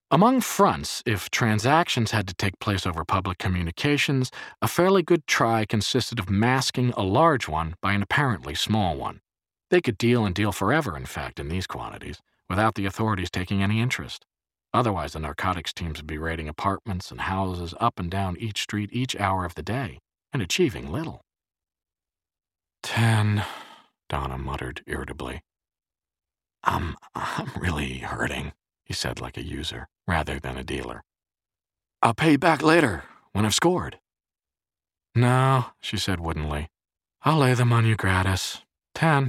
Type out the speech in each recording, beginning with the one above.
Among fronts, if transactions had to take place over public communications, a fairly good try consisted of masking a large one by an apparently small one. They could deal and deal forever, in fact, in these quantities, without the authorities taking any interest. Otherwise, the narcotics teams would be raiding apartments and houses up and down each street each hour of the day, and achieving little. 10, Donna muttered irritably. I'm really hurting, he said like a user, rather than a dealer. I'll pay you back later, when I've scored. No, she said woodenly. I'll lay them on you gratis. 10.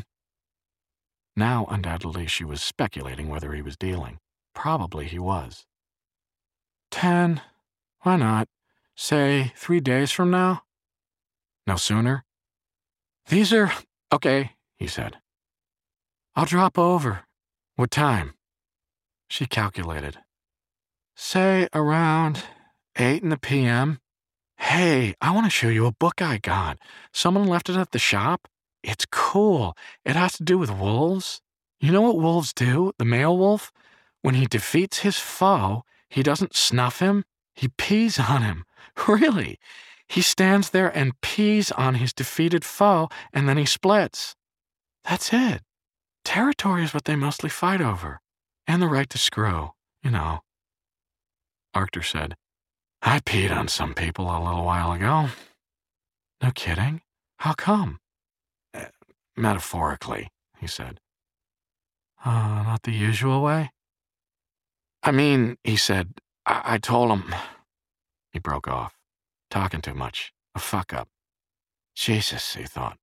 Now, undoubtedly, she was speculating whether he was dealing. Probably he was. 10. Why not? Say 3 days from now? No sooner? These are... Okay, he said. I'll drop over. What time? She calculated. Say around 8 in the p.m. Hey, I want to show you a book I got. Someone left it at the shop. It's cool. It has to do with wolves. You know what wolves do, the male wolf? When he defeats his foe, he doesn't snuff him. He pees on him. Really. He stands there and pees on his defeated foe, and then he splits. That's it. Territory is what they mostly fight over. And the right to screw, you know. Arctur said, I peed on some people a little while ago. No kidding? How come? Metaphorically, he said. Not the usual way? I mean, he said, I told him... He broke off. Talking too much. A fuck-up. Jesus, he thought.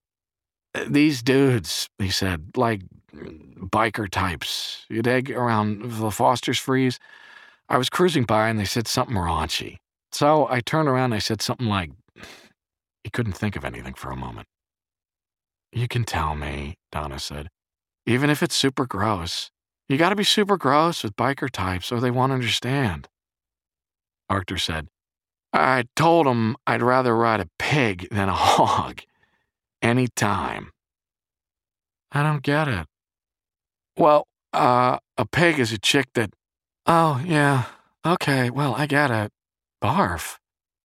These dudes, he said, like biker types. You'd egg around the Foster's Freeze. I was cruising by and they said something raunchy. So I turned around and I said something like... He couldn't think of anything for a moment. You can tell me, Donna said. Even if it's super gross. You gotta be super gross with biker types or they won't understand. Arctur said, I told him I'd rather ride a pig than a hog. Any time. I don't get it. Well, a pig is a chick that... Oh, yeah. Okay, well, I get it. Barf.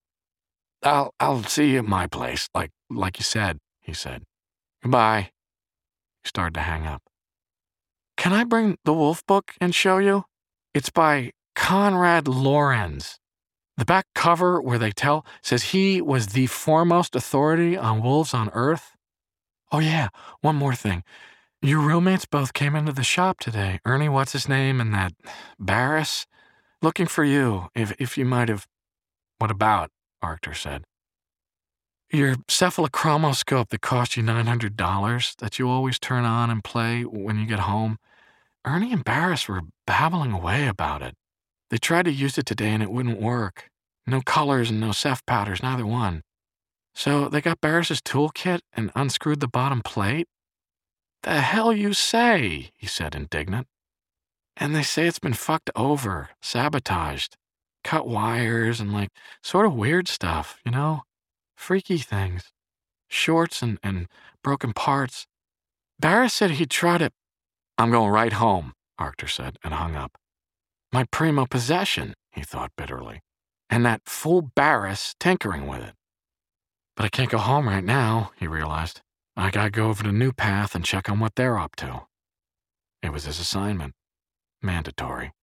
I'll see you at my place, like you said, he said. Goodbye. He started to hang up. Can I bring the wolf book and show you? It's by Konrad Lorenz. The back cover where they tell says he was the foremost authority on wolves on Earth. Oh yeah, one more thing. Your roommates both came into the shop today. Ernie, what's his name, and that Barris? Looking for you, if you might have... What about? Arctur said. Your cephalochromoscope that cost you $900 that you always turn on and play when you get home. Ernie and Barris were babbling away about it. They tried to use it today and it wouldn't work. No colors and no ceph powders, neither one. So they got Barris's toolkit and unscrewed the bottom plate? The hell you say, he said, indignant. And they say it's been fucked over, sabotaged, cut wires and like sort of weird stuff, you know? Freaky things. Shorts and broken parts. Barris said he'd try to... I'm going right home, Arctur said, and hung up. My primo possession, he thought bitterly. And that fool Barris tinkering with it. But I can't go home right now, he realized. I gotta go over to New Path and check on what they're up to. It was his assignment. Mandatory.